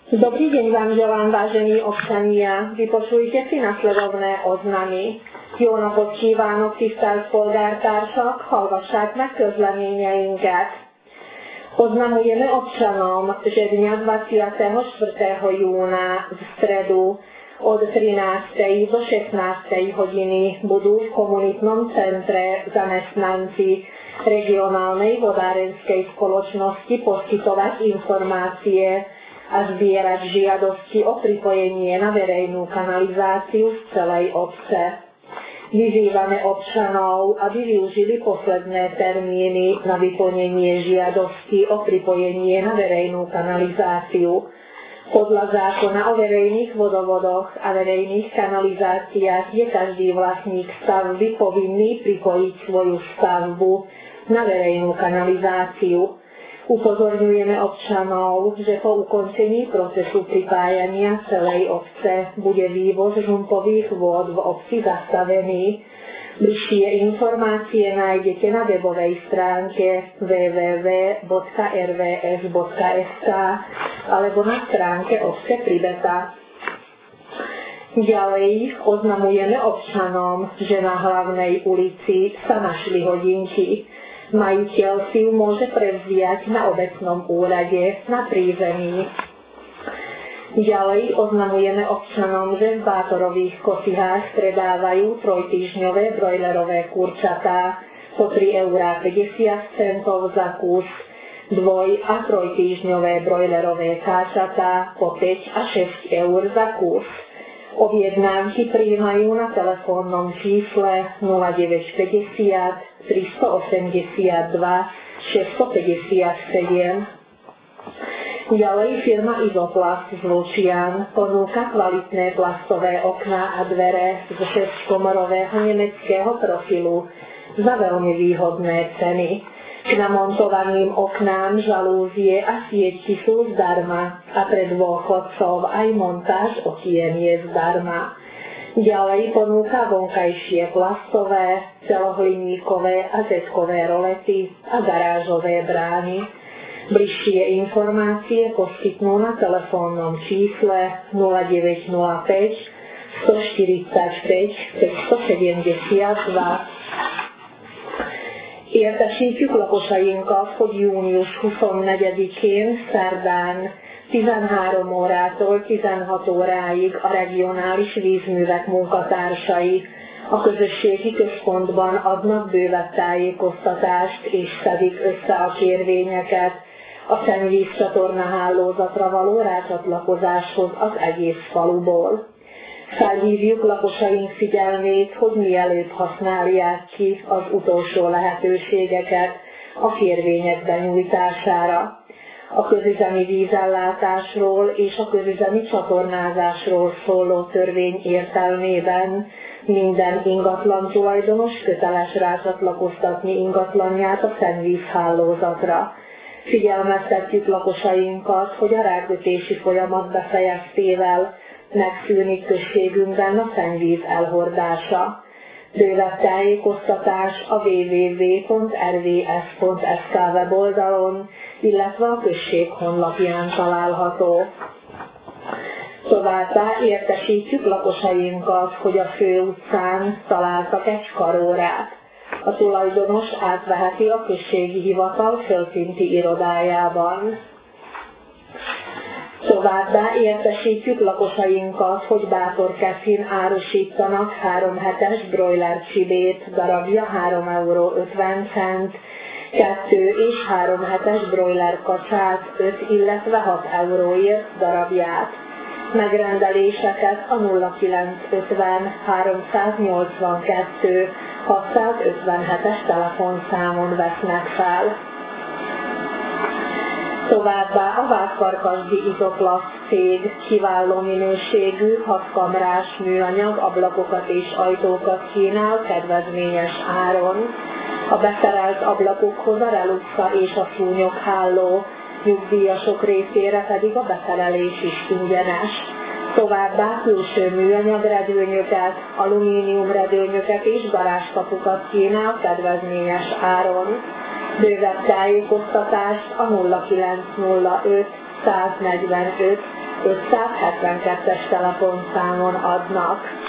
Dobrý deň vám želám, vážení občania. Vypočujte si nasledovné oznamy. Jó napot kívánok, tisztelt polgártársak, hallgassák meg közleményeinket. Oznamujeme občanom, že dňa 24. júna v stredu od 13. do 16. hodiny budú v komunitnom centre zamestnanci regionálnej vodárenskej spoločnosti poskytovať informácie a zbierať žiadosti o pripojenie na verejnú kanalizáciu z celej obce. Vyzývame občanov, aby využili posledné termíny na vyplnenie žiadosti o pripojenie na verejnú kanalizáciu. Podľa zákona o verejných vodovodoch a verejných kanalizáciách je každý vlastník stavby povinný pripojiť svoju stavbu na verejnú kanalizáciu. Upozorňujeme občanov, že po ukončení procesu pripájania celej obce bude vývoz žumpových vôd v obci zastavený. Bližšie informácie nájdete na webovej stránke www.rvs.sk alebo na stránke obce Pribeta. Ďalej oznamujeme občanom, že na hlavnej ulici sa našli hodinky. Majiteľ si ju môže prevziať na obecnom úrade na prízemí. Ďalej oznamujeme občanom, že v Bátorových Kosihách predávajú trojtýždňové brojlerové kurčatá po 3,50 € za kus, dvoj- a trojtýždňové brojlerové káčatá po 5 a 6 eur za kus. Objednávky prijímajú na telefónnom čísle 0950 382 657. Ďalej firma Izoplast z Lučian ponúka kvalitné plastové okná a dvere z 6-komorového nemeckého profilu za veľmi výhodné ceny. K namontovaným oknám žalúzie a siečky sú zdarma a pre dôchodcov aj montáž okien je zdarma. Ďalej ponúka vonkajšie plastové, celohliníkové a zetkové rolety a garážové brány. Bližšie informácie poskytnú na telefónnom čísle 0905 145 572. Értesítjük lakosainkat, hogy június 24-én szerdán 13 órától 16 óráig a regionális vízművek munkatársai a közösségi központban adnak bővebb tájékoztatást és szedik össze a kérvényeket a szennyvízcsatorna hálózatra való rácsatlakozáshoz az egész faluból. Felhívjuk lakosaink figyelmét, hogy mielőbb használják ki az utolsó lehetőségeket a kérvények benyújtására. A közüzemi vízellátásról és a közüzemi csatornázásról szóló törvény értelmében minden ingatlan tulajdonos köteles rácsatlakoztatni ingatlanját a szennyvízhálózatra. Figyelmeztetjük lakosainkat, hogy a rákötési folyamat befejeztével megszűnik községünkben a szennyvíz elhordása. Bővebb tájékoztatás a www.rvs.sk weboldalon, illetve a község honlapján található. Továbbá értesítjük lakosainkat, hogy a főutcán találtak egy karórát. A tulajdonos átveheti a községi hivatal földszinti irodájában. Továbbá értesítjük lakosainkat, hogy Bátorkeszin árusítanak 3 hetes broiler csibét, darabja 3,50 €, 2 és 3 hetes broiler kacsát 5, illetve 6 euróért darabját. Megrendeléseket a 0950 382 657-es telefonszámon vesznek fel. Továbbá a Vádfarkasdi Izoplast cég kiváló minőségű 6 kamrás műanyag ablakokat és ajtókat kínál kedvezményes áron. A beszerelt ablakokhoz a reluksa és a szúnyogháló, nyugdíjasok részére pedig a beszerelés is ingyenes. Továbbá külső műanyag redőnyöket, alumínium redőnyöket és garázskapukat kínál kedvezményes áron. Bővebb tájékoztatást a 0905 145 572-es telefonszámon adnak.